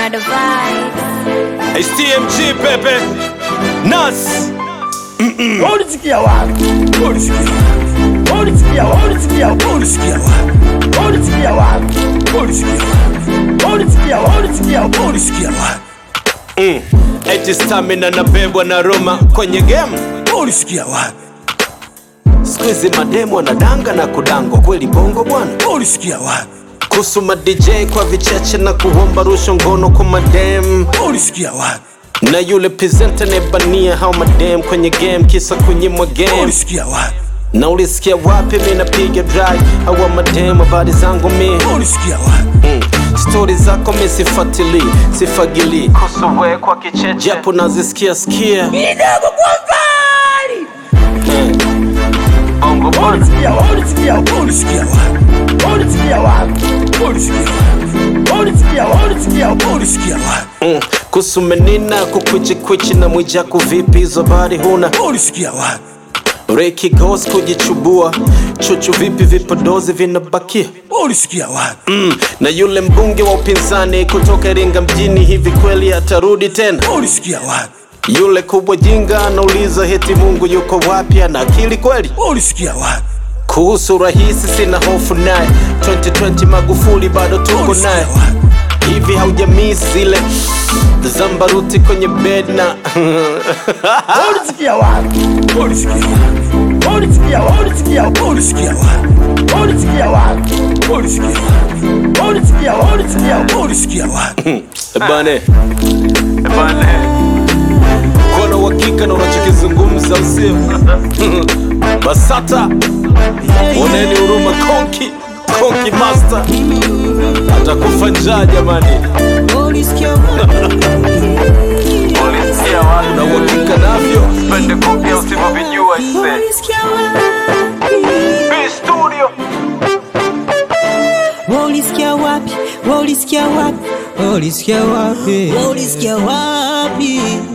Another vibe. STMG Pepe Nas. Ulisikia wapi? Ulisikia wapi? Ulisikia wapi? Ulisikia wapi? Ulisikia wapi? Ulisikia wapi? Ulisikia wapi? Ulisikia wapi? Ulisikia wapi? Eti stamina na bebwa na Roma kwenye game. Ulisikia wapi? Squeeze mademo na danga na kudango kweli bongo bwana. Ulisikia wapi? Kusuma DJ kwa vicheche na kuomba rusho ngono kwa madem. Ulisikia wapi? Na yule presenter nebania hao madem kwenye game kisa kunyimwa game. Ulisikia wapi? Na ulisikia wapi mimi napiga drive hawa madem habari zangu mimi. Ulisikia wapi? Stories zako mimi sifuatili, sifagili. Kusuwe kwa kicheche japo nazisikia sikia. Kidogo kwa mbali. Bongo bwana. Ulisikia wapi? Ulisikia wapi? Ulisikia wapi? Ulisikia wapi? Ulisikia wapi? Ulisikia wapi? Ulisikia wapi? Kusumenina kukwichi na mwijaku vipi hizo bari huna. Ulisikia wapi? Reki ghost kujichubua chuchu vipi vipodozi vinabakia. Ulisikia wapi? Na yule mbunge wa upinzani kutoka Iringa mjini hivi kweli atarudi tena. Ulisikia wapi? Yule kubwa jinga anauliza heti Mungu yuko wapi, ana akili kweli. Ulisikia wapi? Kuhusu rahisi sina hofu naye 2020 Magufuli bado tuko naye. Hivi haujamii zile zambaruti kwenye bed na Ulisikia wapi? Ulisikia wapi? Ulisikia wapi? Ulisikia wapi? Ulisikia wapi? Ulisikia wapi? Ulisikia wapi? Ulisikia wapi? Ulisikia wapi? Ulisikia wapi? Bane kuna uhakika na unachokizungumza usio Basata oneni huruma Konki Master atakufa njaa jamani. Ulisikia Na uhakika navyo pende kopia usivyovijua ise B-Studio. Ulisikia wapi? Ulisikia wapi? Ulisikia wapi? Ulisikia wapi?